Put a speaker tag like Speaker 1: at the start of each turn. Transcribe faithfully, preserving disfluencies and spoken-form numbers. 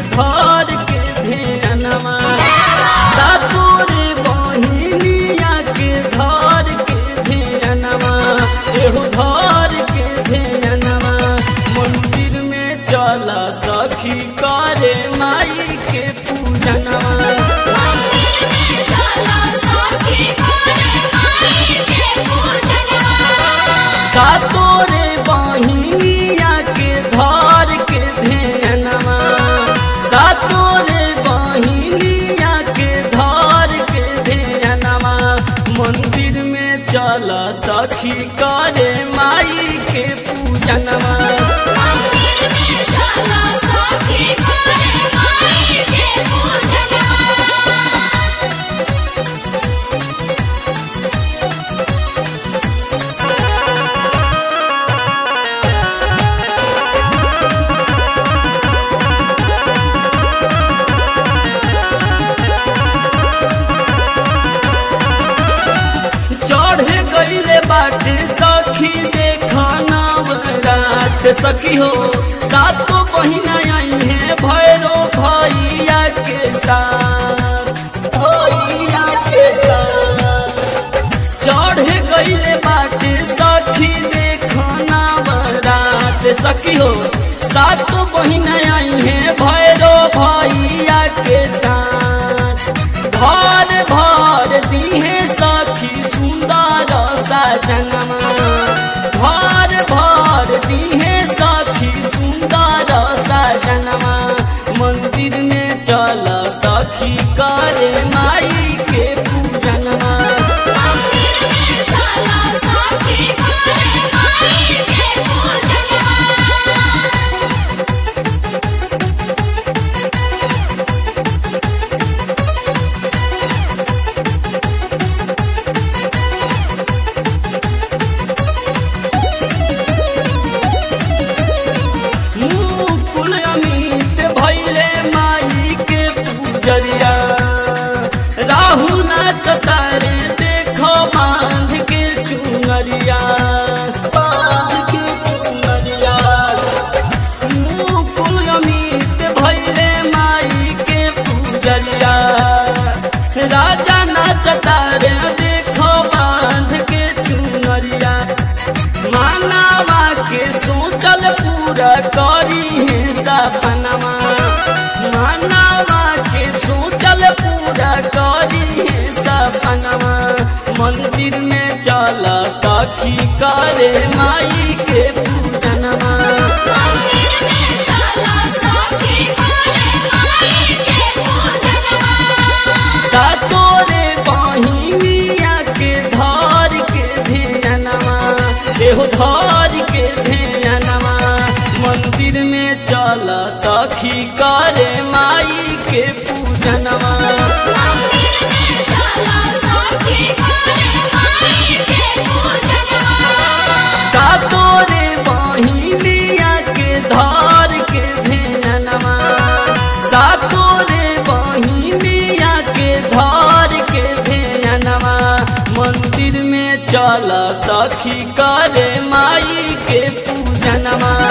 Speaker 1: घर के ध्यानमा सातोरे बहिनिया के घर के ध्यानमा एहो घर के ध्यानमा मंदिर में चला सखी करे माई के पूजनमा
Speaker 2: मंदिर में चला सखी करे माई के पूजनमा
Speaker 1: सातोरे बहिनिया के घर के ध्यानमा सातोरे बहिनिया के घर के ध्यानमा मंदिर में चला सखी करे माई के पूजनमा
Speaker 2: मंदिर में चला सखी करे माई के पूजनमा
Speaker 1: चढ़ गईले बाटे सखी देखा नवरात सखी हो सातो बहिना आई है भैरो भैया के साथ भैया के साथ चढ़ गईले बाटे सखी देखा नवरात सखी हो सातो बहिना आई है भैरो भैया के साथ घर भर दीहे सखी सुंदर सजनमा घर भर दीहे सखी सुंदर सजनमा मंदिर में चला सखी करे माई के पूजनमा
Speaker 2: मंदिर में चला सखी करे माई के पूजनमा
Speaker 1: मुकुल अमित भैले माई के पूजरिया राहुल नाच तारे देखो बांध के चुनरिया बांध के चुनरिया मुकुल अमित भैले माई के पूजरिया राजा नाच तारे देखो बांध के चुनरिया मानवा के सोचल पूरा करी है सपनमा मानवा के सोचल पूरा करी है सपनमा मंदिर में चला सखी करे माई के पूजनमा
Speaker 2: मंदिर में चला सखी करे माई के पूजनमा
Speaker 1: सातोरे बहिनिया के घर के ध्यानमा एहो घर के ध्यानमा मंदिर में चला सखी करे माई के पूजनमा
Speaker 2: मंदिर में चला सखी करे माई के पूजनमा
Speaker 1: सातोरे बहिनिया के घर के ध्यानमा सातोरे बहिनिया के घर के ध्यानमा मंदिर में चला सखी करे माई के पूजनमा